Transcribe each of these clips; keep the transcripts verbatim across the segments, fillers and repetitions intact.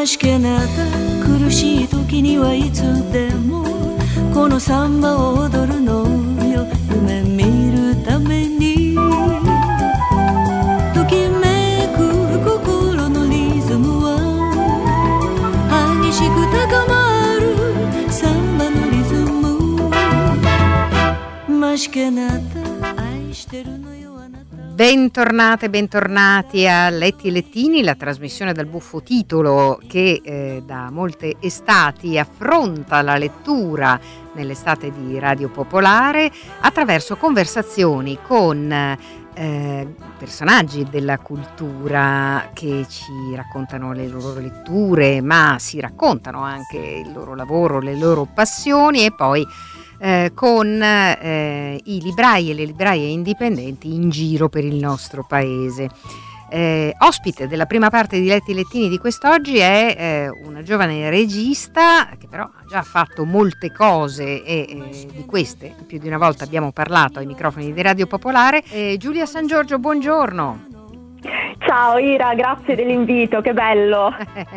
しけなった苦しい時にはいつでもこのサンバを踊るのよ夢見るためにときめく心のリズムは激しく高まるサンバのリズムましけなった愛してるのよ。 Bentornate, bentornati a Letti e Lettini, la trasmissione dal buffo titolo che eh, da molte estati affronta la lettura nell'estate di Radio Popolare attraverso conversazioni con eh, personaggi della cultura che ci raccontano le loro letture, ma si raccontano anche il loro lavoro, le loro passioni e poi Eh, con eh, i librai e le libraie indipendenti in giro per il nostro paese. Eh, ospite della prima parte di Letti e Lettini di quest'oggi è eh, una giovane regista che però ha già fatto molte cose e eh, di queste più di una volta abbiamo parlato ai microfoni di Radio Popolare. Eh, Giulia San Giorgio, buongiorno. Ciao Ira, grazie dell'invito, che bello.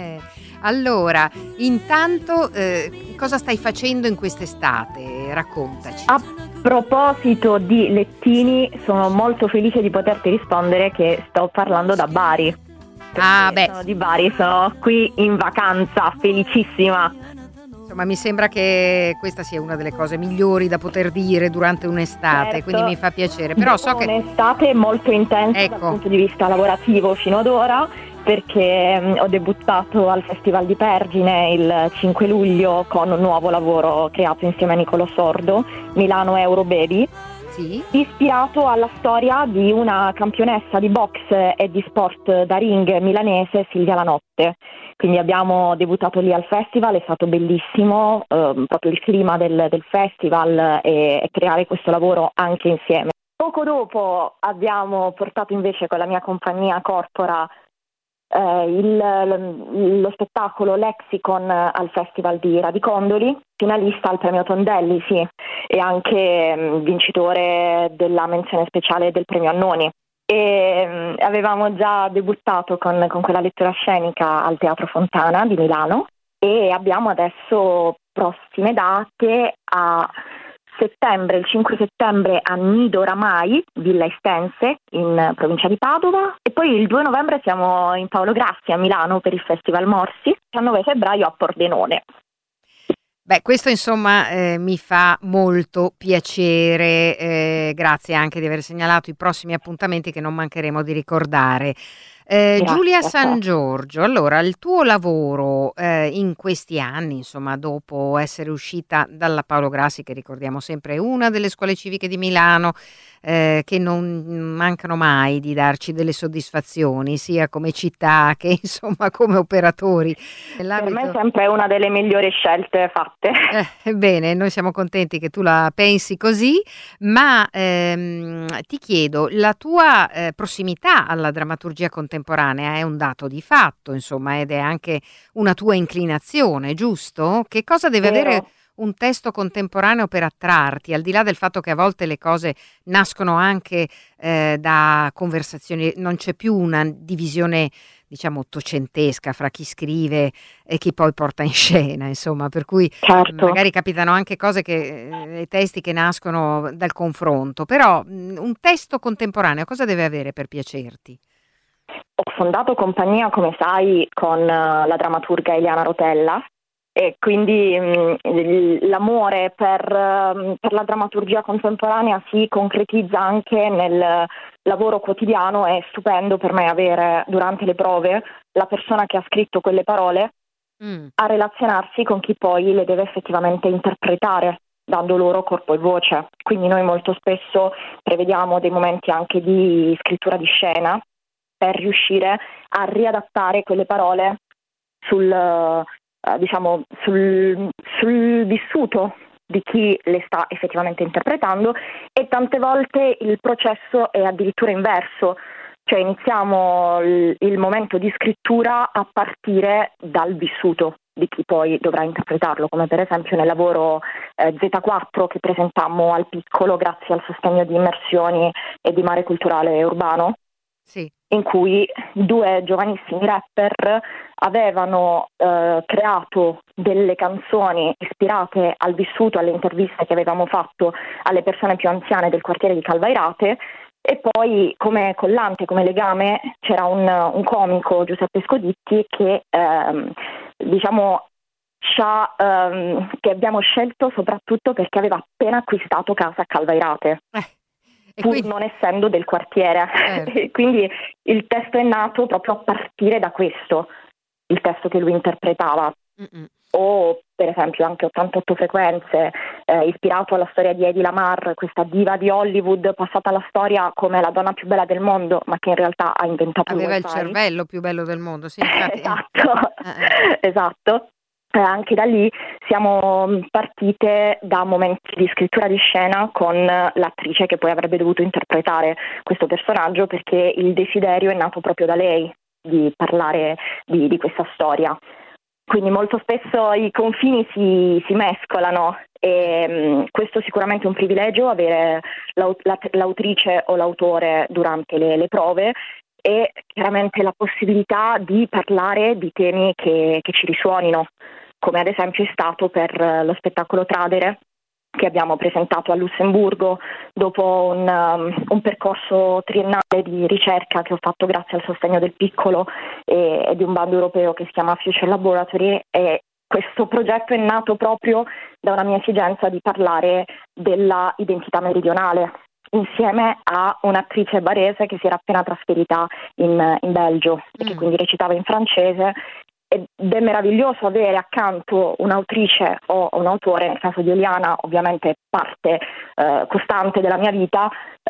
Allora, intanto eh, cosa stai facendo in quest'estate? Raccontaci. A proposito di lettini, sono molto felice di poterti rispondere che sto parlando da Bari. Ah, beh. Sono di Bari, sono qui in vacanza, felicissima. Insomma, mi sembra che questa sia una delle cose migliori da poter dire durante un'estate, certo, quindi mi fa piacere. Però so che un'estate molto intensa, ecco, dal punto di vista lavorativo fino ad ora, perché mh, ho debuttato al Festival di Pergine il cinque luglio con un nuovo lavoro creato insieme a Niccolò Sordo, Milano Euro Baby, sì, ispirato alla storia di una campionessa di box e di sport da ring milanese, Silvia Lanotte. Quindi abbiamo debuttato lì al festival, è stato bellissimo, ehm, proprio il clima del, del festival e, e creare questo lavoro anche insieme. Poco dopo abbiamo portato invece con la mia compagnia Corpora eh, il, lo spettacolo Lexicon al Festival di Radicondoli, finalista al premio Tondelli, sì, e anche mh, vincitore della menzione speciale del premio Annoni. E mh, avevamo già debuttato con, con quella lettura scenica al Teatro Fontana di Milano e abbiamo adesso prossime date a settembre, il cinque settembre a Nido Ramai, Villa Estense in provincia di Padova, e poi il due novembre siamo in Paolo Grassi a Milano per il Festival Morsi, il diciannove febbraio a Pordenone. Beh, questo insomma eh, mi fa molto piacere, eh, grazie anche di aver segnalato i prossimi appuntamenti che non mancheremo di ricordare. Eh, Giulia San Giorgio, allora il tuo lavoro eh, in questi anni, insomma, dopo essere uscita dalla Paolo Grassi, che ricordiamo sempre è una delle scuole civiche di Milano, eh, che non mancano mai di darci delle soddisfazioni, sia come città che insomma come operatori. Per me è sempre una delle migliori scelte fatte. Eh, bene, noi siamo contenti che tu la pensi così, ma ehm, ti chiedo, la tua eh, prossimità alla drammaturgia contemporanea è un dato di fatto, insomma, ed è anche una tua inclinazione, giusto? Che cosa deve Vero. avere un testo contemporaneo per attrarti, al di là del fatto che a volte le cose nascono anche eh, da conversazioni, non c'è più una divisione diciamo ottocentesca fra chi scrive e chi poi porta in scena, insomma, per cui certo. magari capitano anche cose che eh, testi che nascono dal confronto, però mh, un testo contemporaneo cosa deve avere per piacerti? Ho fondato compagnia, come sai, con uh, la drammaturga Eliana Rotella, e quindi mh, l'amore per, uh, per la drammaturgia contemporanea si concretizza anche nel lavoro quotidiano. È stupendo per me avere durante le prove la persona che ha scritto quelle parole mm. a relazionarsi con chi poi le deve effettivamente interpretare, dando loro corpo e voce. Quindi noi molto spesso prevediamo dei momenti anche di scrittura di scena per riuscire a riadattare quelle parole sul, eh, diciamo, sul, sul vissuto di chi le sta effettivamente interpretando, e tante volte il processo è addirittura inverso, cioè iniziamo il, il momento di scrittura a partire dal vissuto di chi poi dovrà interpretarlo, come per esempio nel lavoro eh, zeta quattro che presentammo al Piccolo grazie al sostegno di Immersioni e di Mare Culturale Urbano. sì. in cui due giovanissimi rapper avevano eh, creato delle canzoni ispirate al vissuto, alle interviste che avevamo fatto alle persone più anziane del quartiere di Calvairate, e poi come collante, come legame, c'era un, un comico, Giuseppe Scoditti, che ehm, diciamo ehm, che abbiamo scelto soprattutto perché aveva appena acquistato casa a Calvairate. Eh. E pur quindi, non essendo del quartiere. certo. Quindi il testo è nato proprio a partire da questo, il testo che lui interpretava. Mm-mm. O per esempio anche ottantotto frequenze, eh, ispirato alla storia di Hedy Lamarr, questa diva di Hollywood passata alla storia come la donna più bella del mondo, ma che in realtà ha inventato Aveva il il wifi. cervello più bello del mondo, sì, infatti. Esatto, eh, eh. esatto. Eh, anche da lì siamo partite da momenti di scrittura di scena con l'attrice che poi avrebbe dovuto interpretare questo personaggio, perché il desiderio è nato proprio da lei di parlare di, di questa storia. Quindi molto spesso i confini si, si mescolano e mh, questo sicuramente è un privilegio, avere l'aut- l'autrice o l'autore durante le, le prove, e chiaramente la possibilità di parlare di temi che, che ci risuonino, come ad esempio è stato per lo spettacolo Tradere, che abbiamo presentato a Lussemburgo dopo un, um, un percorso triennale di ricerca che ho fatto grazie al sostegno del Piccolo e, e di un bando europeo che si chiama Future Laboratory, e questo progetto è nato proprio da una mia esigenza di parlare della identità meridionale, insieme a un'attrice barese che si era appena trasferita in, in Belgio e che Mm. quindi recitava in francese. Ed è meraviglioso avere accanto un'autrice o un autore, nel caso di Eliana ovviamente parte eh, costante della mia vita,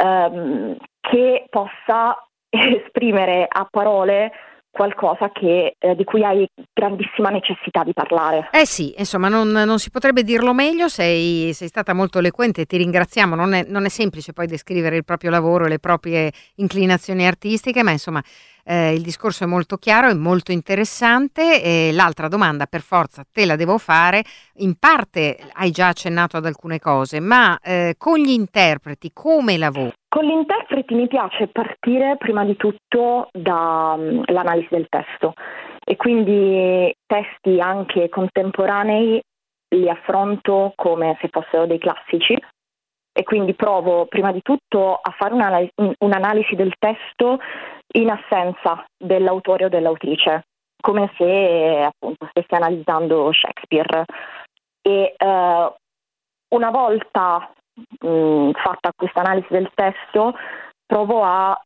ehm, che possa esprimere a parole qualcosa che, eh, di cui hai grandissima necessità di parlare. Eh sì, insomma, non, non si potrebbe dirlo meglio, sei, sei stata molto eloquente e ti ringraziamo. Non è, non è semplice poi descrivere il proprio lavoro e le proprie inclinazioni artistiche, ma insomma eh, il discorso è molto chiaro e molto interessante. E l'altra domanda, per forza, te la devo fare. In parte hai già accennato ad alcune cose, ma eh, con gli interpreti come lavori? Con gli interpreti mi piace partire prima di tutto dall'analisi del testo, e quindi testi anche contemporanei li affronto come se fossero dei classici, e quindi provo prima di tutto a fare un'analisi, un'analisi del testo in assenza dell'autore o dell'autrice, come se appunto stessi analizzando Shakespeare. E eh, una volta mh, fatta questa analisi del testo, provo a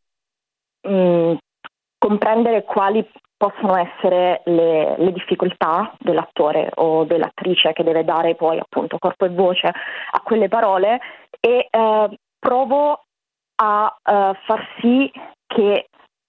mh, comprendere quali possono essere le, le difficoltà dell'attore o dell'attrice che deve dare poi appunto corpo e voce a quelle parole, e eh, provo a eh, far sì che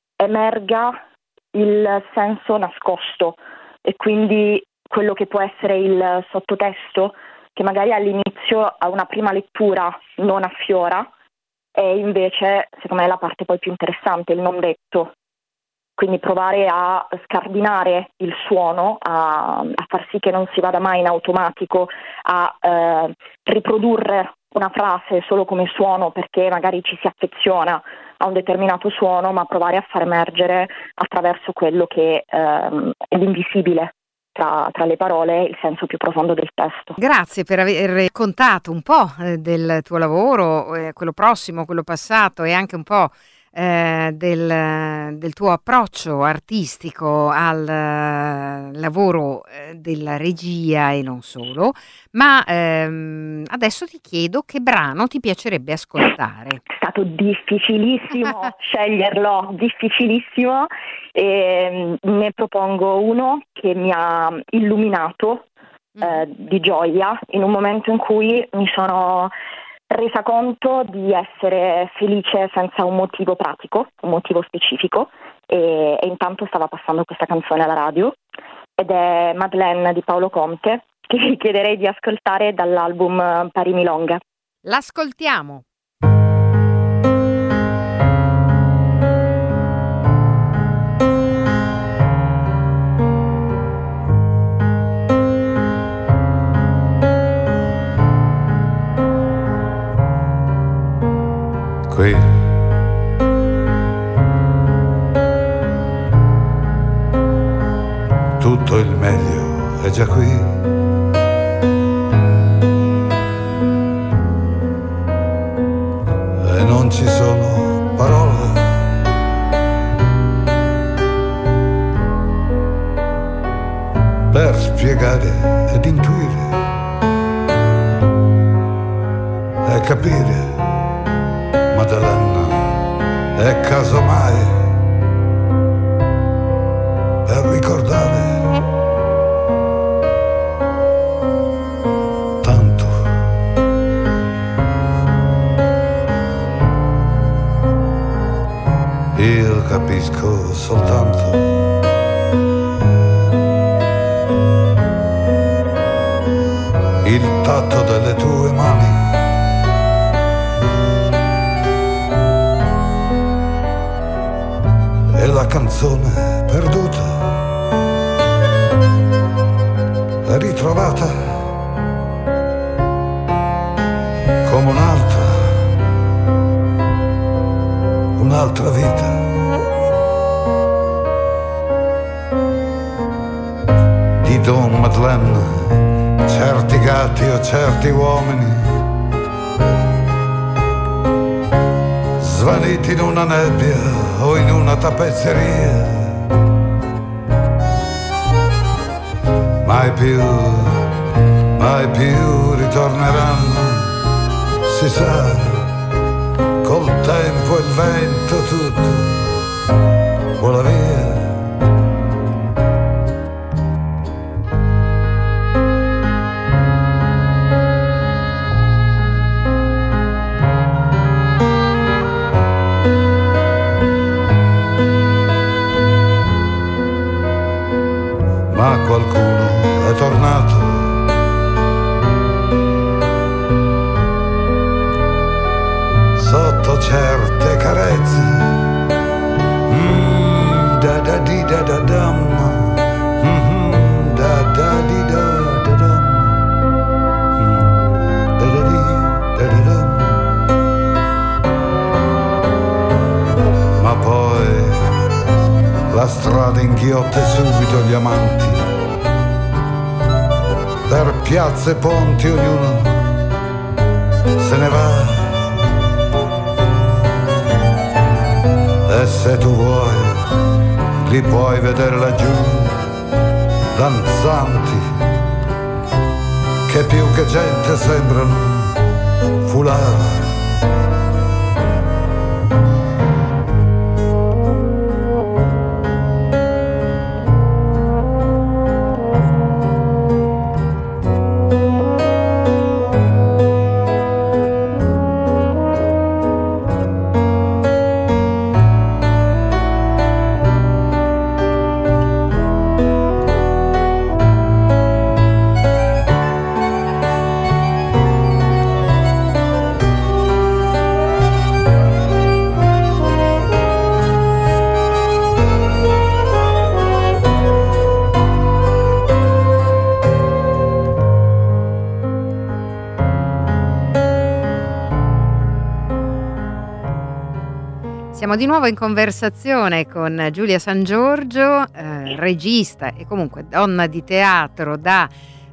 emerga il senso nascosto, e quindi quello che può essere il sottotesto, che magari all'inizio a una prima lettura non affiora, e invece secondo me è la parte poi più interessante, il non detto. Quindi provare a scardinare il suono, a, a far sì che non si vada mai in automatico a eh, riprodurre una frase solo come suono perché magari ci si affeziona a un determinato suono, ma provare a far emergere attraverso quello che ehm, è l'invisibile tra, tra le parole il senso più profondo del testo. Grazie per aver raccontato un po' eh, del tuo lavoro, eh, quello prossimo, quello passato, e anche un po' eh, del, del tuo approccio artistico al eh, lavoro eh, della regia e non solo. Ma ehm, adesso ti chiedo che brano ti piacerebbe ascoltare. È stato difficilissimo sceglierlo, difficilissimo, e ne propongo uno che mi ha illuminato eh, di gioia in un momento in cui mi sono resa conto di essere felice senza un motivo pratico, un motivo specifico, e, e intanto stava passando questa canzone alla radio, ed è Madeleine di Paolo Conte, che vi chiederei di ascoltare dall'album Pari Milonga. L'ascoltiamo. Qui tutto il meglio è già qui. E non ci sono parole per spiegare ed intuire e capire, Maddalena, e casomai per ricordare tanto. Io capisco soltanto il tatto delle tue mani, e la canzone perduta è ritrovata come un'altra, un'altra vita. Di Don Madeleine, certi gatti o certi uomini svaniti in una nebbia o in una tappezzeria, mai più, mai più ritorneranno, si sa, col tempo e il vento tutto vola via. Ma qualcuno è tornato sotto certe carezze, mm, da da di da da dam, mm, da da di da da dam, mm, da da di da da dam. Ma poi la strada inghiotte subito gli amanti, per piazze e ponti ognuno se ne va. E se tu vuoi li puoi vedere laggiù, danzanti, che più che gente sembrano foulard. Siamo di nuovo in conversazione con Giulia San Giorgio, eh, regista e comunque donna di teatro da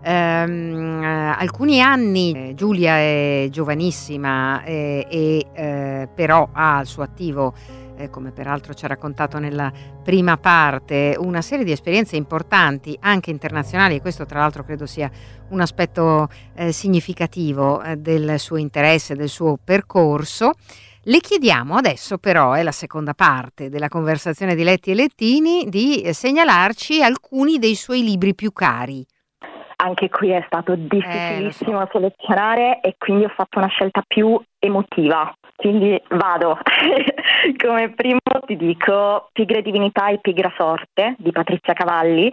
ehm, eh, alcuni anni. Giulia è giovanissima eh, e eh, però ha al suo attivo, eh, come peraltro ci ha raccontato nella prima parte, una serie di esperienze importanti anche internazionali, e questo tra l'altro credo sia un aspetto eh, significativo eh, del suo interesse, del suo percorso. Le chiediamo adesso, però, è la seconda parte della conversazione di Letti e Lettini, di segnalarci alcuni dei suoi libri più cari. Anche qui è stato difficilissimo eh, so. selezionare, e quindi ho fatto una scelta più emotiva. Quindi vado. Come primo ti dico Pigre divinità e pigra sorte di Patrizia Cavalli,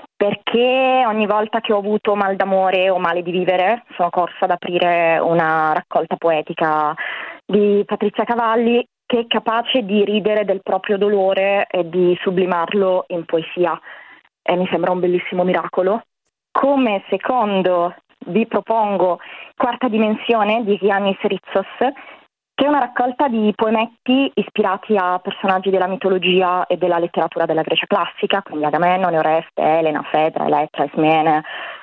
perché ogni volta che ho avuto mal d'amore o male di vivere sono corsa ad aprire una raccolta poetica di Patrizia Cavalli, che è capace di ridere del proprio dolore e di sublimarlo in poesia, e mi sembra un bellissimo miracolo. Come secondo vi propongo Quarta dimensione di Giannis Ritsos, che è una raccolta di poemetti ispirati a personaggi della mitologia e della letteratura della Grecia classica, quindi Agamennone, Oreste, Elena, Fedra, Elettra, Ismene.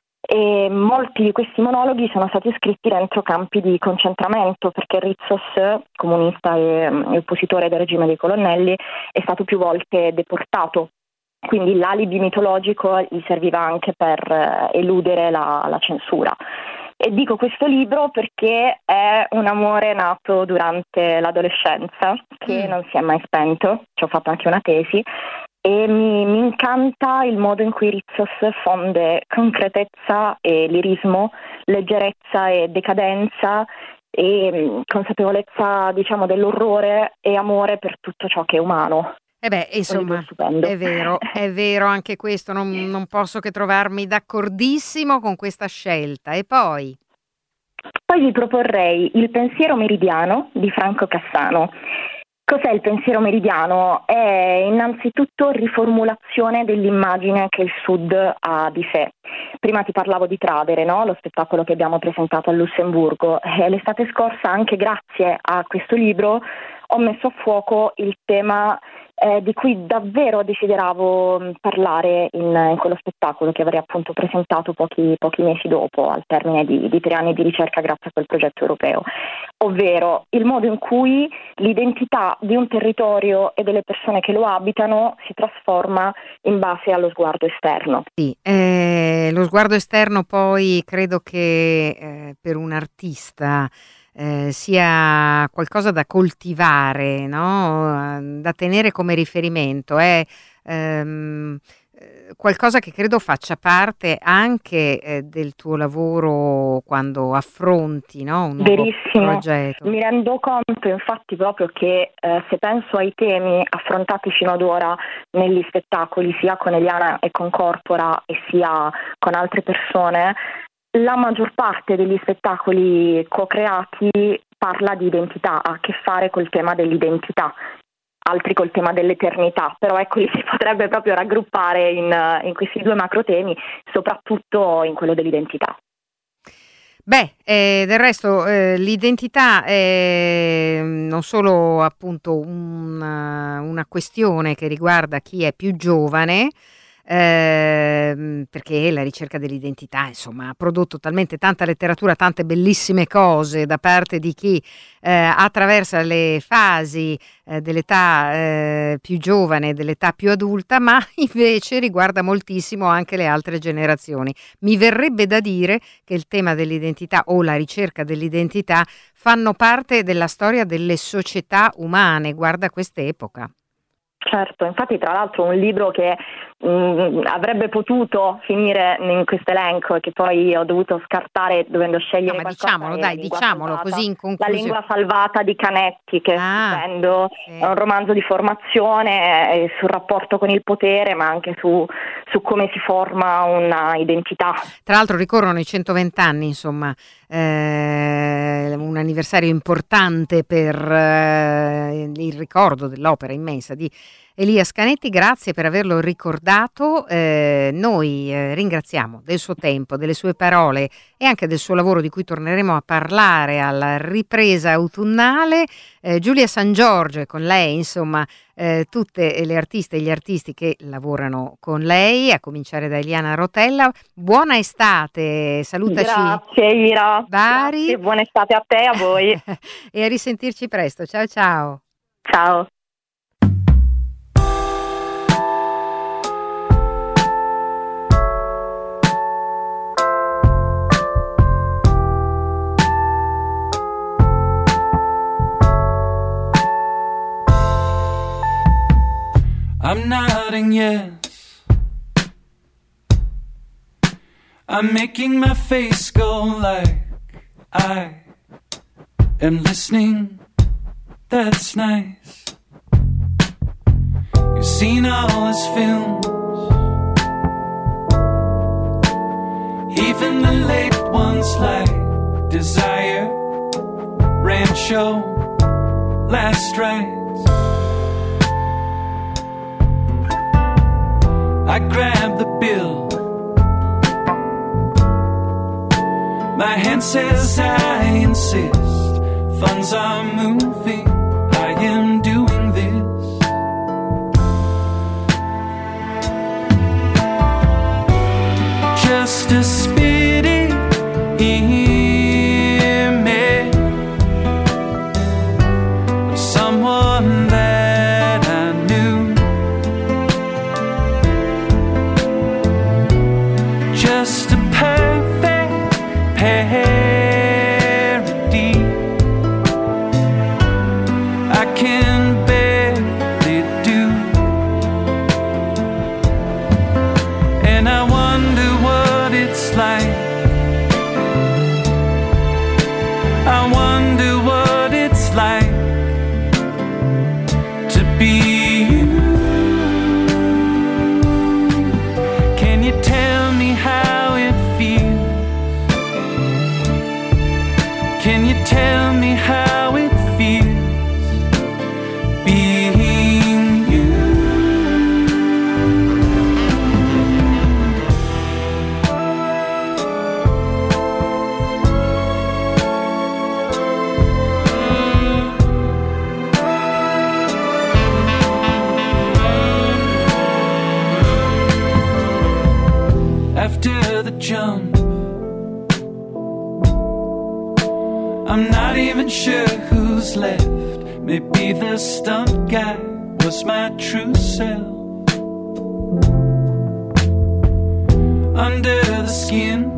E molti di questi monologhi sono stati scritti dentro campi di concentramento, perché Ritsos, comunista e, e oppositore del regime dei colonnelli, è stato più volte deportato. Quindi l'alibi mitologico gli serviva anche per eh, eludere la, la censura. E dico questo libro perché è un amore nato durante l'adolescenza, che mm. non si è mai spento, ci ho fatto anche una tesi, e mi, mi incanta il modo in cui Ritsos fonde concretezza e lirismo, leggerezza e decadenza, e consapevolezza, diciamo, dell'orrore e amore per tutto ciò che è umano. Eh beh, insomma, è vero, è vero anche questo, non, non posso che trovarmi d'accordissimo con questa scelta. E poi? Poi vi proporrei Il pensiero meridiano di Franco Cassano. Cos'è il pensiero meridiano? È innanzitutto riformulazione dell'immagine che il Sud ha di sé. Prima ti parlavo di Tradere, no? Lo spettacolo che abbiamo presentato a Lussemburgo. E l'estate scorsa, anche grazie a questo libro, ho messo a fuoco il tema eh, di cui davvero desideravo parlare in, in quello spettacolo che avrei appunto presentato pochi, pochi mesi dopo, al termine di, di tre anni di ricerca grazie a quel progetto europeo, ovvero il modo in cui l'identità di un territorio e delle persone che lo abitano si trasforma in base allo sguardo esterno. Sì, eh, lo sguardo esterno poi credo che eh, per un artista Eh, sia qualcosa da coltivare, no? Da tenere come riferimento, è ehm, qualcosa che credo faccia parte anche eh, del tuo lavoro quando affronti, no? Un nuovo Verissimo. progetto. Mi rendo conto infatti proprio che eh, se penso ai temi affrontati fino ad ora negli spettacoli, sia con Eliana e con Corpora e sia con altre persone, la maggior parte degli spettacoli co-creati parla di identità, ha a che fare col tema dell'identità, altri col tema dell'eternità, però ecco li si potrebbe proprio raggruppare in, in questi due macro temi, soprattutto in quello dell'identità. Beh, eh, del resto eh, l'identità è non solo appunto una, una questione che riguarda chi è più giovane, Eh, perché la ricerca dell'identità insomma ha prodotto talmente tanta letteratura, tante bellissime cose da parte di chi eh, attraversa le fasi eh, dell'età eh, più giovane, dell'età più adulta, ma invece riguarda moltissimo anche le altre generazioni. Mi verrebbe da dire che il tema dell'identità o la ricerca dell'identità fanno parte della storia delle società umane, guarda quest'epoca. Certo, infatti tra l'altro un libro che mh, avrebbe potuto finire in questo elenco e che poi ho dovuto scartare dovendo scegliere no, ma qualcosa. Diciamolo, dai, diciamolo salvata, così in conclusione. La lingua salvata di Canetti, che ah, è stupendo, sì. È un romanzo di formazione eh, sul rapporto con il potere, ma anche su, su come si forma una identità. Tra l'altro ricorrono i centoventi anni, insomma, eh, un anniversario importante per eh, il ricordo dell'opera immensa di Elias Canetti. Grazie per averlo ricordato. Eh, noi eh, ringraziamo del suo tempo, delle sue parole e anche del suo lavoro di cui torneremo a parlare alla ripresa autunnale. Eh, Giulia San Giorgio e con lei, insomma, eh, tutte le artiste e gli artisti che lavorano con lei, a cominciare da Eliana Rotella. Buona estate, salutaci. Grazie Ira. Bari. Grazie, buona estate a te e a voi. E a risentirci presto. Ciao ciao. Ciao. I'm nodding yes. I'm making my face go like I am listening. That's nice. You've seen all his films, even the late ones like Desire, Rancho, Last Rites. I grab the bill. My hand says I insist. funds are moving, I am doing this. Just a spitting image of someone that I knew. Just a perfect parody. I can barely do. And I wonder what it's like. I wonder what it's like to be you. Can you tell me how it feels? Can you tell me how it feels being you? After the jump, I'm not even sure who's left. Maybe the stunt guy was my true self. Under the skin,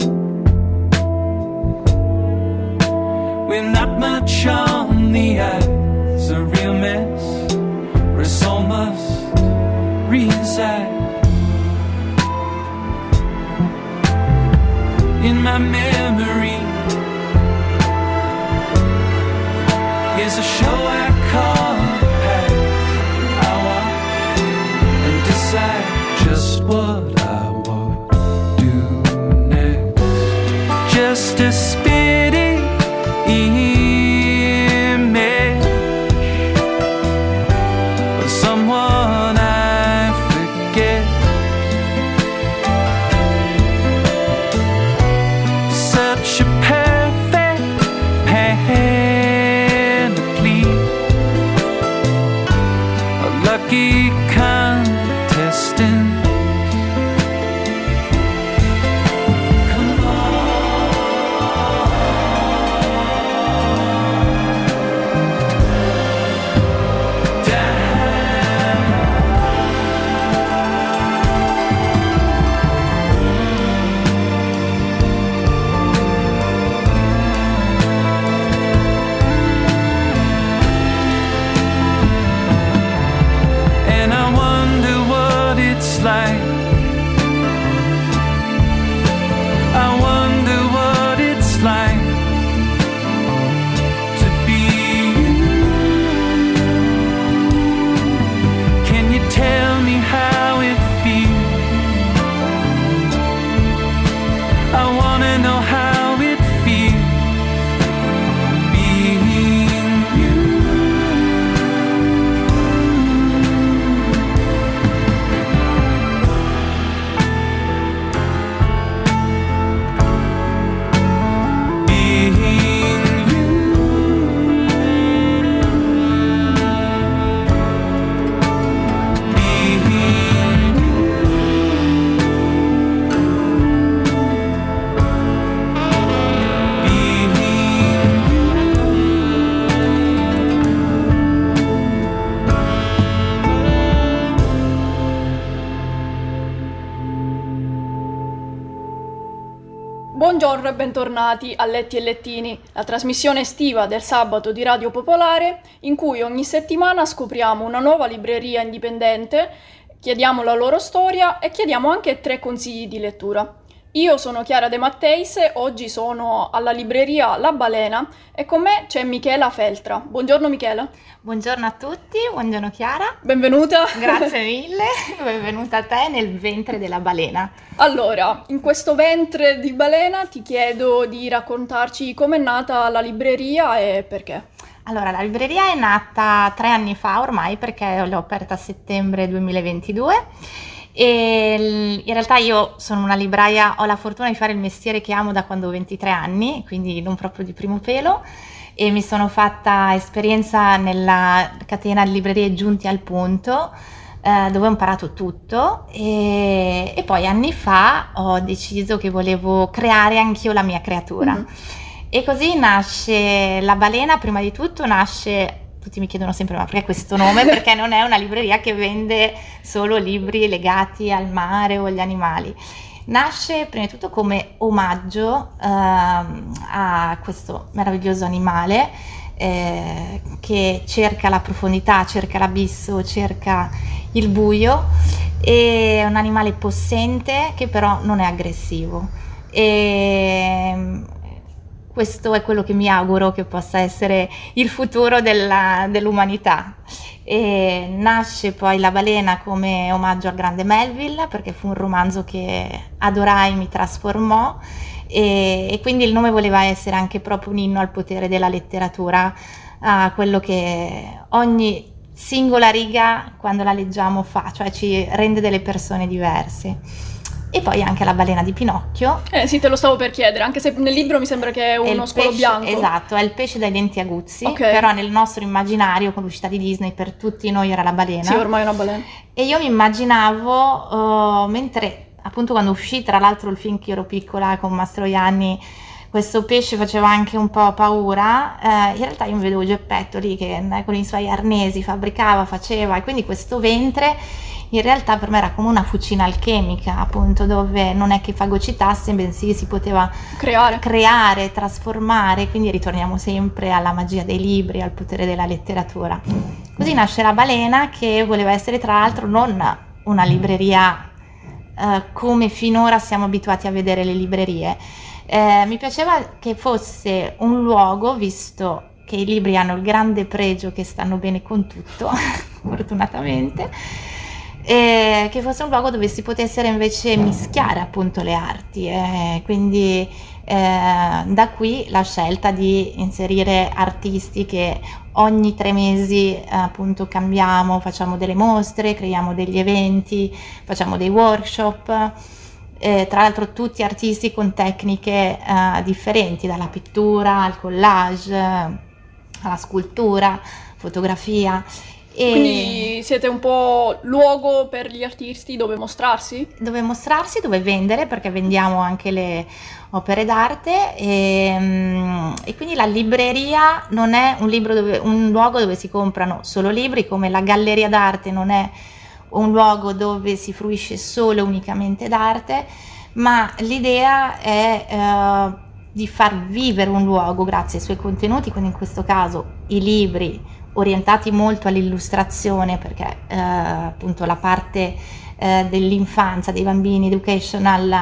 with not much on the eyes, a real mess where soul must reside. In my memory is a show I call the past. I watch and decide just what I would do next. Just a spitting image of someone I forget. Such a perfect panoply, a lucky contestant. Come on, down. And I wonder what it's like. I wonder what it's like to be you. Can you tell me how it feels? I wanna know how it feels being you. Being you. Being you. Being Buongiorno e bentornati a Letti e Lettini, la trasmissione estiva del sabato di Radio Popolare in cui ogni settimana scopriamo una nuova libreria indipendente, chiediamo la loro storia e chiediamo anche tre consigli di lettura. Io sono Chiara De Matteis, oggi sono alla libreria La Balena e con me c'è Michela Feltra. Buongiorno Michela. Buongiorno a tutti, buongiorno Chiara. Benvenuta. Grazie mille, benvenuta a te nel ventre della balena. Allora, in questo ventre di balena ti chiedo di raccontarci com'è nata la libreria e perché. Allora, la libreria è nata tre anni fa ormai perché l'ho aperta a settembre duemilaventidue e in realtà io sono una libraia, ho la fortuna di fare il mestiere che amo da quando ho ventitré anni, quindi non proprio di primo pelo. e mi sono fatta esperienza nella catena di librerie Giunti al Punto, eh, dove ho imparato tutto e, e poi anni fa ho deciso che volevo creare anch'io la mia creatura. Mm-hmm. E così nasce La Balena. Prima di tutto nasce, tutti mi chiedono sempre ma perché questo nome? Perché non è una libreria che vende solo libri legati al mare o agli animali. Nasce prima di tutto come omaggio eh, a questo meraviglioso animale eh, che cerca la profondità, cerca l'abisso, cerca il buio. È un animale possente che però non è aggressivo. E questo è quello che mi auguro che possa essere il futuro della, dell'umanità. E nasce poi La Balena come omaggio al grande Melville, perché fu un romanzo che adorai, mi trasformò, e, e quindi il nome voleva essere anche proprio un inno al potere della letteratura, a quello che ogni singola riga quando la leggiamo fa, cioè ci rende delle persone diverse. E poi anche La Balena di Pinocchio. Eh sì, te lo stavo per chiedere, anche se nel libro mi sembra che è uno scolo bianco. Esatto, è il pesce dai denti aguzzi, okay. Però nel nostro immaginario, con l'uscita di Disney, per tutti noi era la balena. Sì, ormai è una balena. E io mi immaginavo, uh, mentre appunto quando uscì, tra l'altro il film che ero piccola con Mastroianni, questo pesce faceva anche un po' paura, eh, in realtà io mi vedevo Geppetto lì che eh, con i suoi arnesi fabbricava, faceva, e quindi questo ventre in realtà per me era come una fucina alchemica, appunto, dove non è che fagocitasse, bensì si poteva creare, creare, trasformare, quindi ritorniamo sempre alla magia dei libri, al potere della letteratura. Così nasce La Balena, che voleva essere tra l'altro non una libreria eh, come finora siamo abituati a vedere le librerie. Eh, mi piaceva che fosse un luogo, visto che i libri hanno il grande pregio che stanno bene con tutto, fortunatamente, e che fosse un luogo dove si potessero invece mischiare appunto le arti, eh, quindi eh, da qui la scelta di inserire artisti che ogni tre mesi eh, appunto cambiamo, facciamo delle mostre, creiamo degli eventi, facciamo dei workshop, eh, tra l'altro tutti artisti con tecniche eh, differenti, dalla pittura al collage, alla scultura, fotografia. E quindi siete un po' luogo per gli artisti dove mostrarsi? Dove mostrarsi, dove vendere, perché vendiamo anche le opere d'arte, e, e quindi la libreria non è un, libro dove, un luogo dove si comprano solo libri, come la galleria d'arte non è un luogo dove si fruisce solo e unicamente d'arte, ma l'idea è eh, di far vivere un luogo grazie ai suoi contenuti, quindi in questo caso i libri orientati molto all'illustrazione, perché eh, appunto la parte eh, dell'infanzia, dei bambini, educational,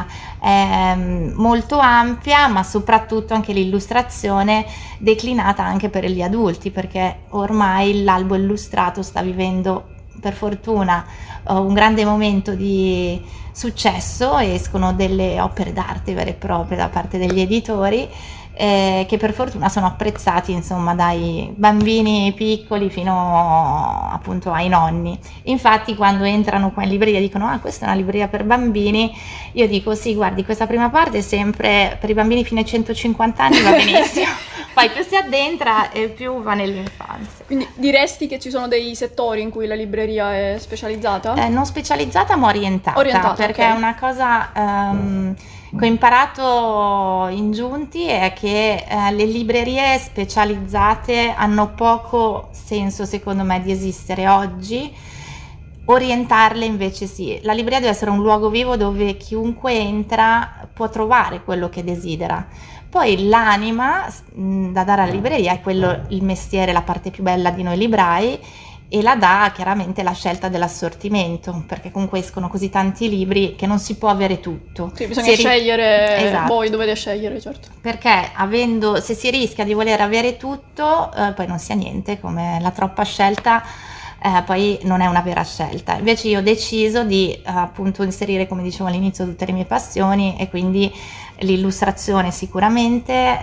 è um, molto ampia, ma soprattutto anche l'illustrazione declinata anche per gli adulti, perché ormai l'albo illustrato sta vivendo per fortuna uh, un grande momento di successo, escono delle opere d'arte vere e proprie da parte degli editori, Eh, che per fortuna sono apprezzati, insomma, dai bambini piccoli fino appunto ai nonni. Infatti quando entrano qua in libreria dicono ah, questa è una libreria per bambini, io dico sì, guardi, questa prima parte è sempre per i bambini fino ai centocinquanta anni, va benissimo, poi più si addentra e più va nell'infanzia. Quindi diresti che ci sono dei settori in cui la libreria è specializzata? Eh, non specializzata ma orientata, orientata perché okay. È una cosa um, che ho imparato in Giunti è che eh, le librerie specializzate hanno poco senso, secondo me, di esistere oggi. Orientarle invece sì. La libreria deve essere un luogo vivo dove chiunque entra può trovare quello che desidera. Poi l'anima mh, da dare alla libreria è quello, il mestiere, la parte più bella di noi librai, e la dà chiaramente la scelta dell'assortimento, perché comunque escono così tanti libri che non si può avere tutto. Sì, bisogna si scegliere, ri- esatto. Voi dovete scegliere, certo. Perché avendo, se si rischia di voler avere tutto, eh, poi non si ha niente, come la troppa scelta eh, poi non è una vera scelta. Invece io ho deciso di eh, appunto inserire, come dicevo all'inizio, tutte le mie passioni, e quindi l'illustrazione sicuramente,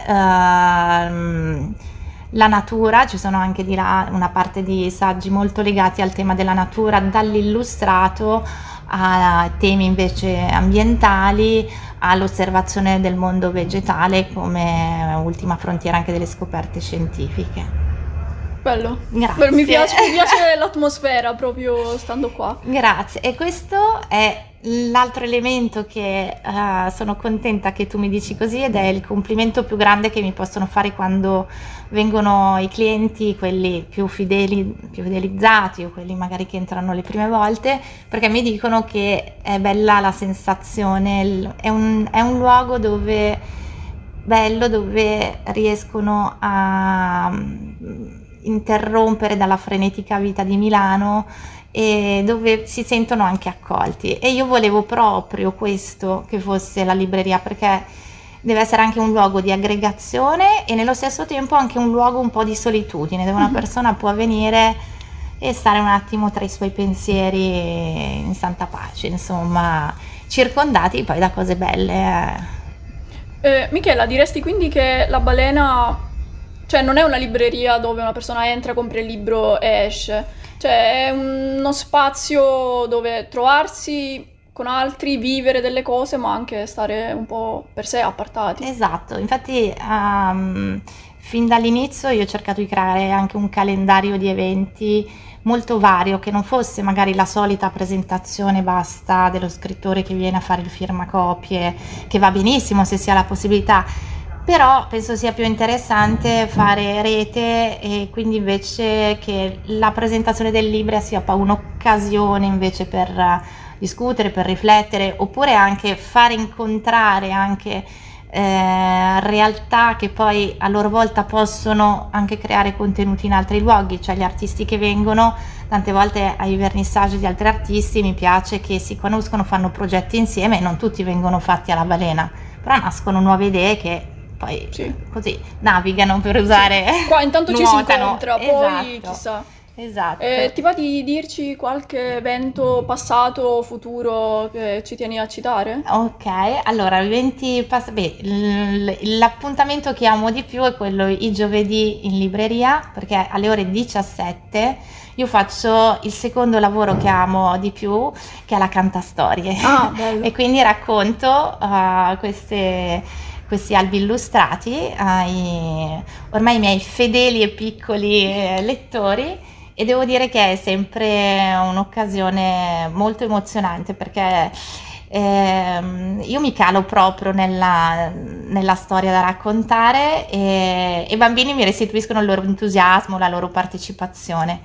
ehm, la natura, ci sono anche di là una parte di saggi molto legati al tema della natura, dall'illustrato a temi invece ambientali, all'osservazione del mondo vegetale come ultima frontiera anche delle scoperte scientifiche. Bello. Grazie. Mi piace, mi piace l'atmosfera proprio stando qua. Grazie. E questo è l'altro elemento che uh, sono contenta che tu mi dici così, ed è il complimento più grande che mi possono fare quando vengono i clienti, quelli più fideli, più fidelizzati, o quelli magari che entrano le prime volte, perché mi dicono che è bella la sensazione, è un, è un luogo dove bello, dove riescono a interrompere dalla frenetica vita di Milano e dove si sentono anche accolti. E io volevo proprio questo che fosse la libreria, perché deve essere anche un luogo di aggregazione e nello stesso tempo anche un luogo un po' di solitudine, dove una persona può venire e stare un attimo tra i suoi pensieri in santa pace, insomma, circondati poi da cose belle. Eh, Michela, diresti quindi che La Balena, cioè, non è una libreria dove una persona entra, compra il libro e esce, cioè è uno spazio dove trovarsi con altri, vivere delle cose, ma anche stare un po' per sé appartati. Esatto, infatti um, fin dall'inizio io ho cercato di creare anche un calendario di eventi molto vario, che non fosse magari la solita presentazione basta dello scrittore che viene a fare il firmacopie, che va benissimo se si ha la possibilità, però penso sia più interessante fare rete, e quindi invece che la presentazione del libro sia poi un'occasione invece per discutere, per riflettere, oppure anche fare incontrare anche eh, realtà che poi a loro volta possono anche creare contenuti in altri luoghi, cioè gli artisti che vengono tante volte ai vernissaggi di altri artisti, mi piace che si conoscono, fanno progetti insieme, e non tutti vengono fatti alla Balena, però nascono nuove idee che poi sì, così navigano, per usare, sì. Qua intanto nuotano. Ci si incontra, poi esatto. chissà. Esatto. Eh, ti va di dirci qualche evento passato o futuro che ci tieni a citare? Ok, allora eventi pass- beh, l- l'appuntamento che amo di più è quello i giovedì in libreria, perché alle ore diciassette io faccio il secondo lavoro che amo di più, che è la cantastorie. Ah, bello. E quindi racconto uh, queste questi albi illustrati ai ormai miei fedeli e piccoli eh, lettori. E devo dire che è sempre un'occasione molto emozionante, perché ehm, io mi calo proprio nella, nella storia da raccontare, e, e i bambini mi restituiscono il loro entusiasmo, la loro partecipazione.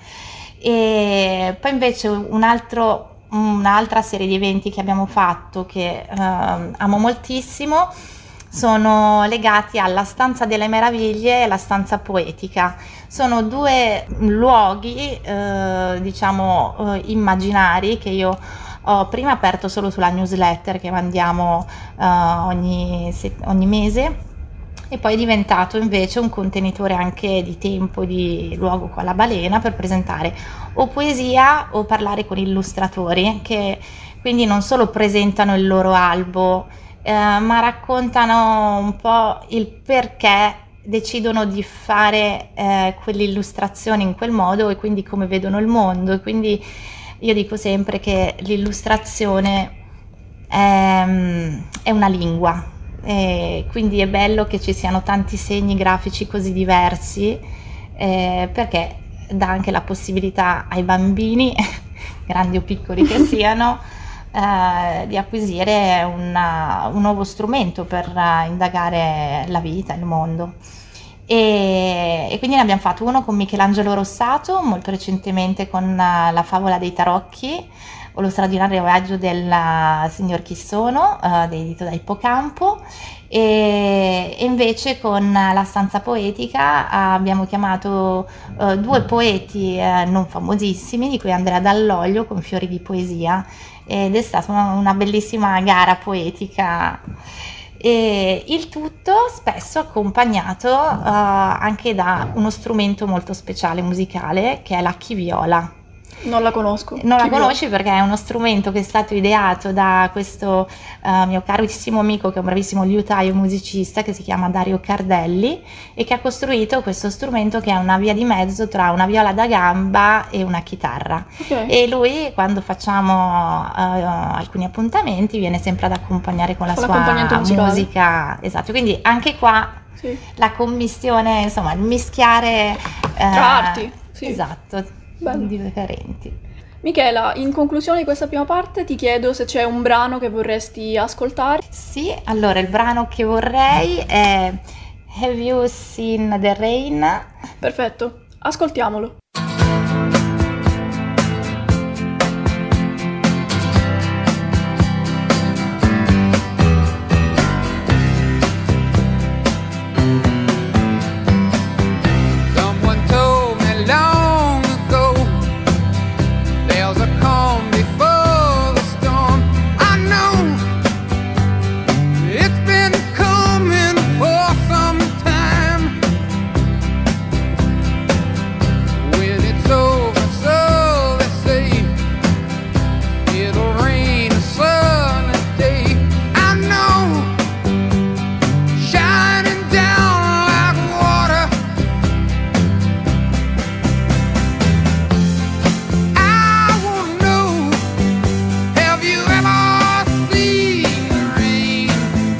E poi invece un altro, un'altra serie di eventi che abbiamo fatto, che ehm, amo moltissimo, sono legati alla Stanza delle Meraviglie e alla Stanza Poetica. Sono due luoghi, eh, diciamo, eh, immaginari, che io ho prima aperto solo sulla newsletter che mandiamo eh, ogni, ogni mese, e poi è diventato invece un contenitore anche di tempo, di luogo con la Balena, per presentare o poesia o parlare con illustratori, che quindi non solo presentano il loro albo, Eh, ma raccontano un po' il perché decidono di fare eh, quelle illustrazioni in quel modo, e quindi come vedono il mondo. E quindi io dico sempre che l'illustrazione è, è una lingua, e quindi è bello che ci siano tanti segni grafici così diversi, eh, perché dà anche la possibilità ai bambini, grandi o piccoli che siano, Eh, di acquisire una, un nuovo strumento per uh, indagare la vita, il mondo. E, e quindi ne abbiamo fatto uno con Michelangelo Rossato, molto recentemente con uh, la favola dei tarocchi, o lo straordinario viaggio del uh, signor Chi sono, uh, edito da Ippocampo. E, e invece con uh, la Stanza Poetica uh, abbiamo chiamato uh, due poeti uh, non famosissimi, di cui Andrea Dall'Oglio con Fiori di Poesia, ed è stata una, una bellissima gara poetica, e il tutto spesso accompagnato uh, anche da uno strumento molto speciale musicale, che è la chiviola. Non la conosco. Non Chi la conosci perché è uno strumento che è stato ideato da questo uh, mio carissimo amico, che è un bravissimo liutaio musicista, che si chiama Dario Cardelli, e che ha costruito questo strumento che è una via di mezzo tra una viola da gamba e una chitarra. Okay. E lui, quando facciamo uh, alcuni appuntamenti, viene sempre ad accompagnare con la Con sua l'accompagnamento musicale. musica. Esatto, quindi anche qua Sì. la commistione, insomma, il mischiare Tra eh, arti, sì. Esatto, Bello. differenti. Michela, in conclusione di questa prima parte ti chiedo se c'è un brano che vorresti ascoltare. Sì, allora il brano che vorrei è Have You Seen the Rain? Perfetto, ascoltiamolo. Someone told me long ago there's a calm before the storm. I know it's been coming for some time. When it's over, so they say it'll rain a sunny day. I know, shining down like water. I wanna know, have you ever seen the rain?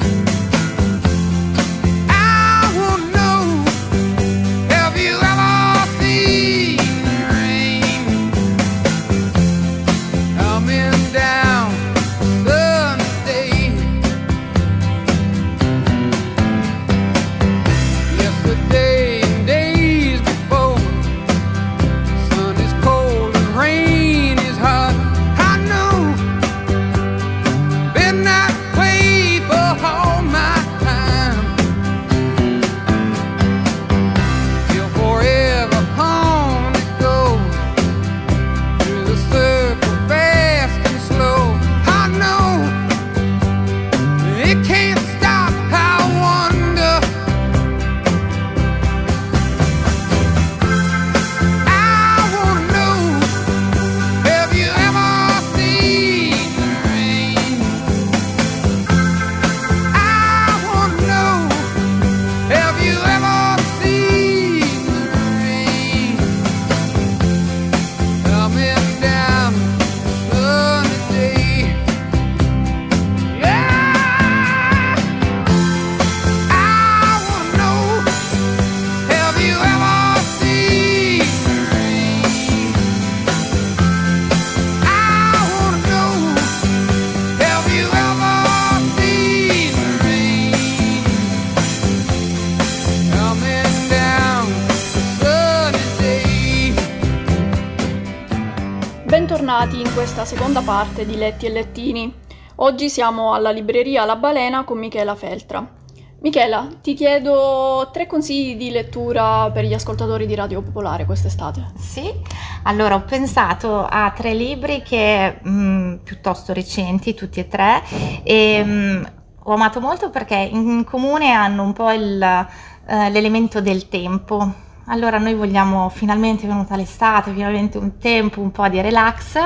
I wanna know, have you ever seen the rain? Coming down Sunday. Yesterday and days before, sun is cold and rain is hot. I know, been that way for all my time. Till forever on it goes, through the circle fast and slow. I know, it can't stop. I wonder, I wanna know, have you ever seen the rain? I wanna know, have you ever seen the rain? Coming down sunny day. Yeah, I wanna know, have you ever seen the rain? I wanna know, have you ever seen the rain? Coming down sunny day. Bentornati in questa seconda parte di Letti e Lettini. Oggi siamo alla libreria La Balena con Michela Feltra. Michela, ti chiedo tre consigli di lettura per gli ascoltatori di Radio Popolare quest'estate. Sì, allora ho pensato a tre libri che mh, piuttosto recenti, tutti e tre, e mh, ho amato molto perché in comune hanno un po' il, eh, l'elemento del tempo. Allora noi vogliamo, finalmente è venuta l'estate, finalmente un tempo, un po' di relax,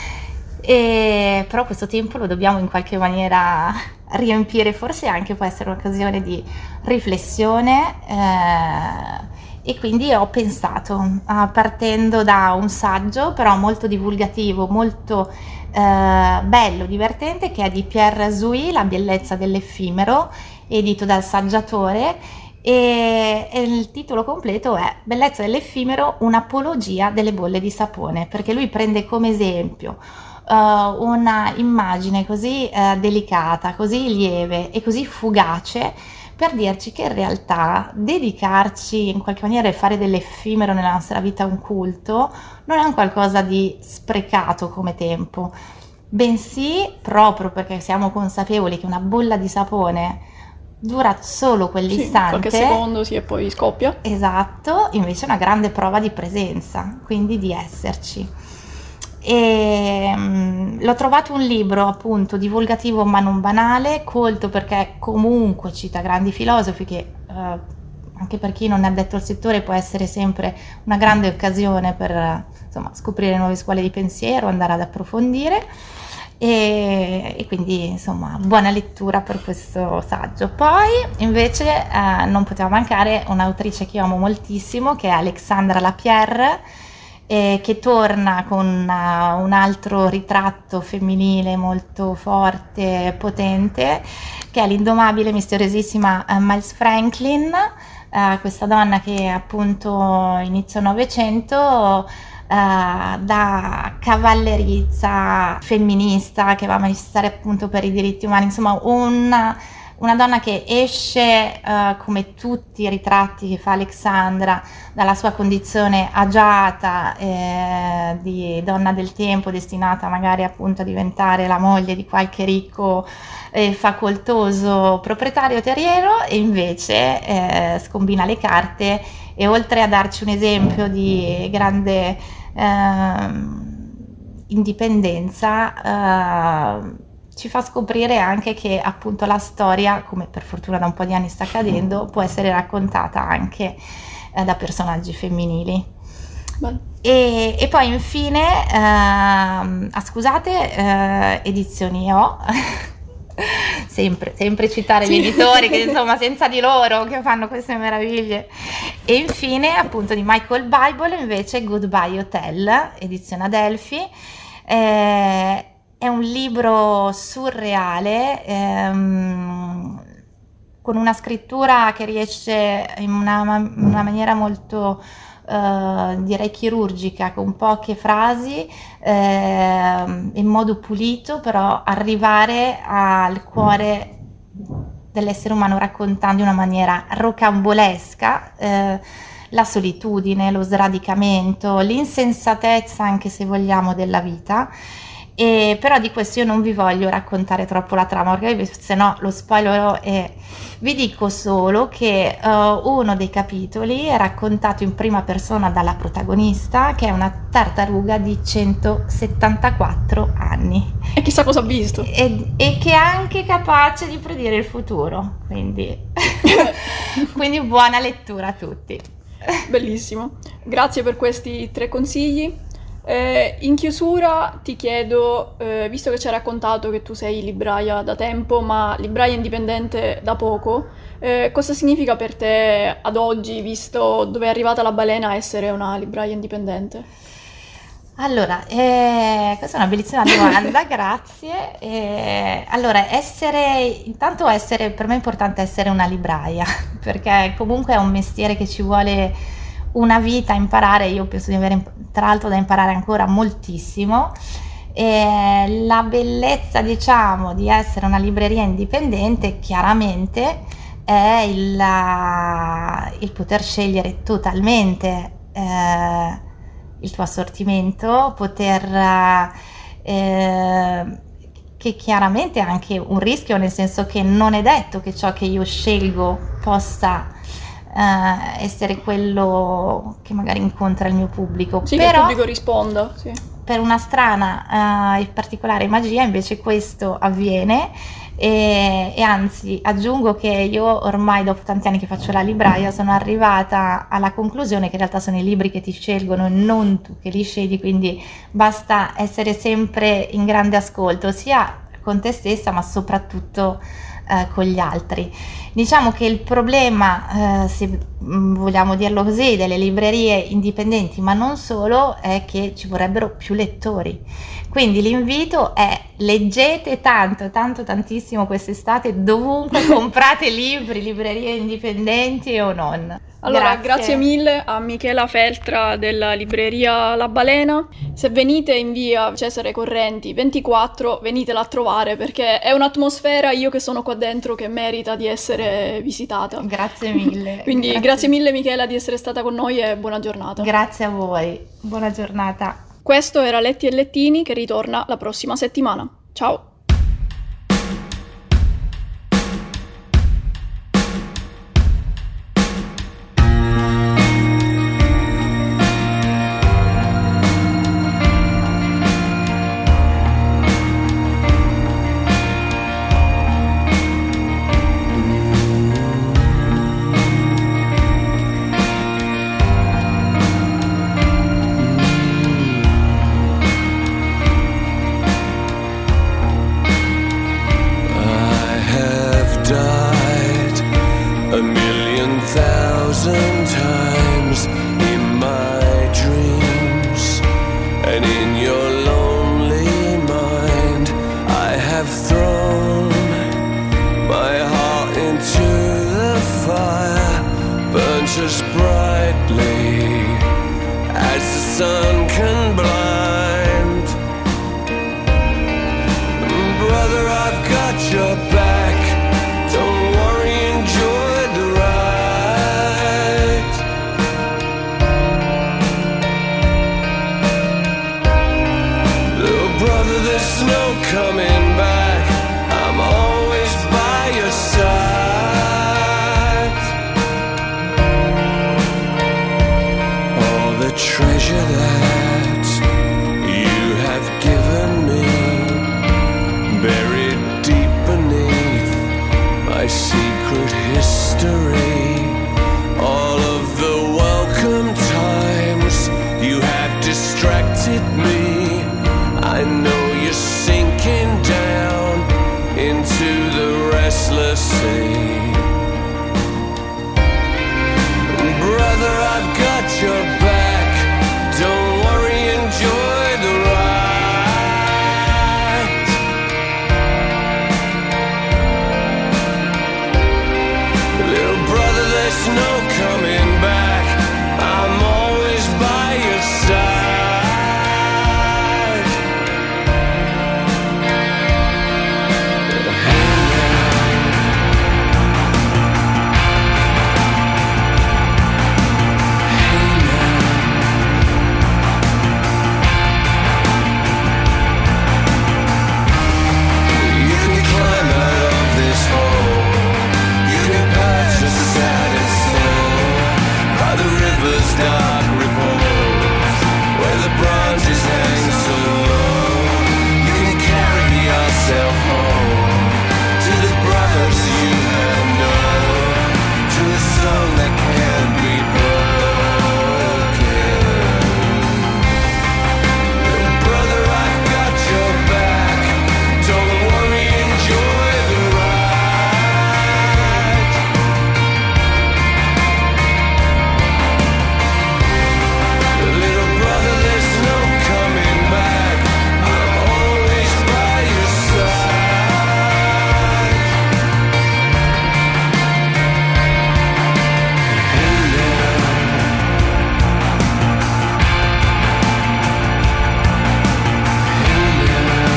e però questo tempo lo dobbiamo in qualche maniera riempire, forse anche può essere un'occasione di riflessione, eh, e quindi ho pensato, eh, partendo da un saggio però molto divulgativo, molto eh, bello, divertente, che è di Pierre Zouy, La bellezza dell'effimero, edito dal Saggiatore, e, e il titolo completo è Bellezza dell'effimero, un'apologia delle bolle di sapone, perché lui prende come esempio Uh, una immagine così uh, delicata, così lieve e così fugace, per dirci che in realtà dedicarci in qualche maniera e fare dell'effimero nella nostra vita un culto non è un qualcosa di sprecato come tempo, bensì, proprio perché siamo consapevoli che una bolla di sapone dura solo quell'istante, sì, qualche secondo sì, e poi scoppia. Esatto, invece è una grande prova di presenza, quindi di esserci. E um, l'ho trovato un libro appunto divulgativo ma non banale, colto perché comunque cita grandi filosofi che uh, anche per chi non è addetto al settore può essere sempre una grande occasione per insomma, scoprire nuove scuole di pensiero, andare ad approfondire. E, e quindi insomma buona lettura per questo saggio. Poi invece eh, non poteva mancare un'autrice che io amo moltissimo, che è Alexandra Lapierre, eh, che torna con una, un altro ritratto femminile molto forte, potente, che è l'indomabile, misteriosissima uh, Miles Franklin, uh, questa donna che appunto inizio Novecento Uh, da cavallerizza femminista che va a manifestare appunto per i diritti umani, insomma una, una donna che esce uh, come tutti i ritratti che fa Alexandra dalla sua condizione agiata eh, di donna del tempo, destinata magari appunto a diventare la moglie di qualche ricco e facoltoso proprietario terriero, e invece eh, scombina le carte e oltre a darci un esempio di grande Uh, indipendenza, uh, ci fa scoprire anche che appunto la storia, come per fortuna da un po' di anni sta accadendo, può essere raccontata anche uh, da personaggi femminili. E, e poi infine uh, ah, scusate uh, edizioni O sempre, sempre citare sì. Gli editori che insomma senza di loro che fanno queste meraviglie. E infine appunto di Michael Bible invece Goodbye Hotel, edizione Adelphi, eh, è un libro surreale ehm, con una scrittura che riesce in una, una maniera molto Uh, direi chirurgica, con poche frasi, eh, in modo pulito, però arrivare al cuore dell'essere umano raccontando in una maniera rocambolesca eh, la solitudine, lo sradicamento, l'insensatezza anche se vogliamo della vita. E però di questo io non vi voglio raccontare troppo la trama, perché se no lo spoilerò, e vi dico solo che uh, uno dei capitoli è raccontato in prima persona dalla protagonista, che è una tartaruga di centosettantaquattro anni. E chissà cosa ha visto. E, e che è anche capace di predire il futuro, quindi, quindi buona lettura a tutti. Bellissimo, grazie per questi tre consigli. Eh, in chiusura ti chiedo, eh, visto che ci hai raccontato che tu sei libraia da tempo, ma libraia indipendente da poco, eh, cosa significa per te ad oggi, visto dove è arrivata La Balena, essere una libraia indipendente? Allora, eh, questa è una bellissima domanda, grazie. Eh, allora, essere, intanto essere, per me è importante essere una libraia, perché comunque è un mestiere che ci vuole una vita a imparare. Io penso di avere tra l'altro da imparare ancora moltissimo, e la bellezza diciamo di essere una libreria indipendente chiaramente è il, il poter scegliere totalmente eh, il tuo assortimento, poter eh, che chiaramente è anche un rischio, nel senso che non è detto che ciò che io scelgo possa Uh, essere quello che magari incontra il mio pubblico, sì, però che il pubblico risponda, sì. Per una strana uh, e particolare magia invece questo avviene, e, e anzi aggiungo che io ormai dopo tanti anni che faccio la libraia sono arrivata alla conclusione che in realtà sono i libri che ti scelgono e non tu che li scegli, quindi basta essere sempre in grande ascolto sia con te stessa ma soprattutto Uh, con gli altri. Diciamo che il problema, uh, se vogliamo dirlo così, delle librerie indipendenti, ma non solo, è che ci vorrebbero più lettori. Quindi l'invito è: leggete tanto, tanto, tantissimo quest'estate, dovunque comprate libri, librerie indipendenti o non. Allora, grazie. grazie mille a Michela Feltra della libreria La Balena. Se venite in via Cesare Correnti ventiquattro, venitela a trovare, perché è un'atmosfera, io che sono qua dentro, che merita di essere visitata. Grazie mille. Quindi grazie. grazie mille Michela di essere stata con noi e buona giornata. Grazie a voi, buona giornata. Questo era Letti e Lettini, che ritorna la prossima settimana. Ciao! have thrown my heart into the fire, burns as brightly as the sun can blind. Brother, I've got your back, don't worry, enjoy the ride. Little brother, there's no coming back, I'm always by your side. All the treasure that you have given me, buried deep beneath my secret history. All of the welcome times you have distracted me, I know you're sinking down into the restless sea. Brother, I've got your back, don't worry, enjoy the ride. Little brother, there's no coming back, I'm always by your side. Dark repose, where the bronzes hang so low. You can carry yourself home to the brothers you have known, to a song that can't be broken. Brother, I've got your back, don't worry, enjoy the ride. Little brother, there's no coming back, I'm always by your side. Hey now, hey now.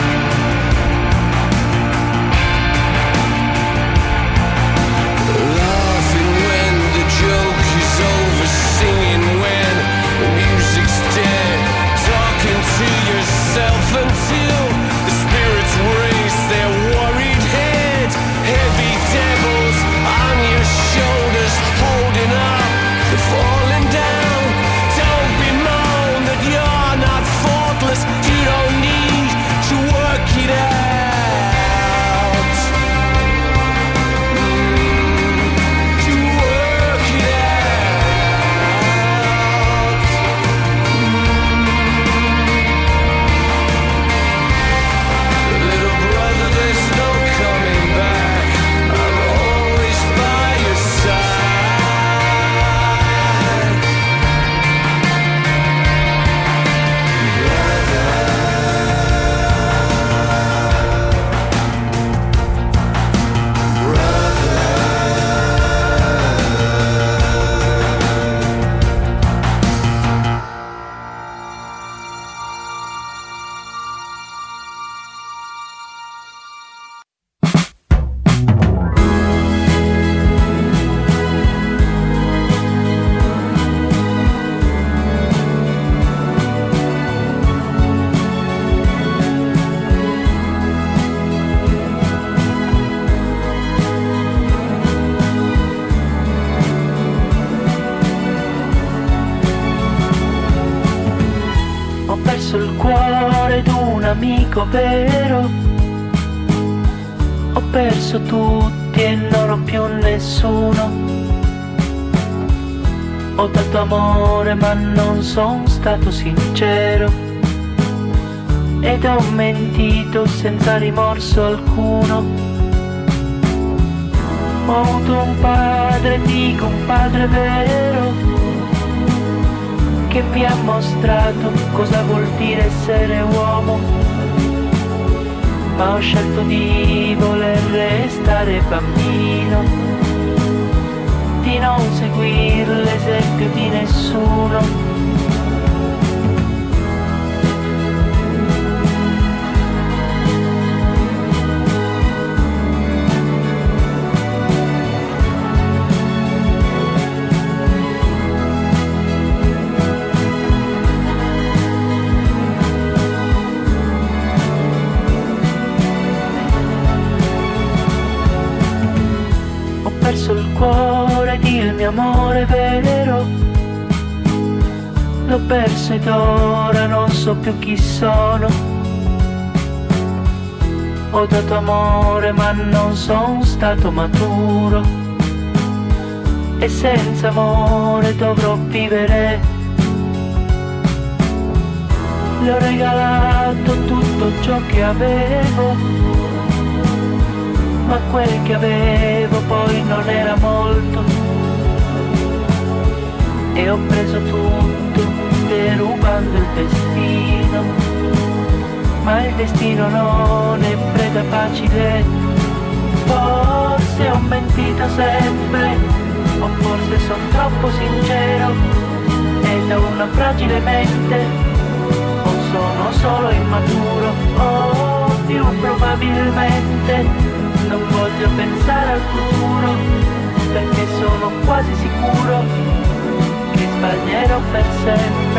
Laughing when the joke is over, singing when the music's dead, talking to yourself until the spirits raise their worried heads. Heavy devils on your shoulders, holding up the falling down. Don't bemoan that you're not faultless, you don't need to work it out. Mm, to work it out. Little brother, there's no coming back, I'm always by your side. Ho perso il cuore d'un amico vero, ho perso tutti e non ho più nessuno. Ho dato amore ma non son stato sincero, ed ho mentito senza rimorso alcuno. Ho avuto un padre, dico un padre vero, che mi ha mostrato cosa vuol dire essere uomo. ma ho scelto di voler restare bambino, di non seguire l'esempio di nessuno. Il cuore di il mio amore vero, l'ho perso ed ora non so più chi sono. Ho dato amore ma non sono stato maturo, e senza amore dovrò vivere. Le ho regalato tutto ciò che avevo, ma quel che avevo poi non era molto, e ho preso tutto derubando il destino, ma il destino non è preda facile. Forse ho mentito sempre, o forse sono troppo sincero, e da una fragile mente, o sono solo immaturo, o più probabilmente non voglio pensare al futuro, perché sono quasi sicuro che sbaglierò per sempre.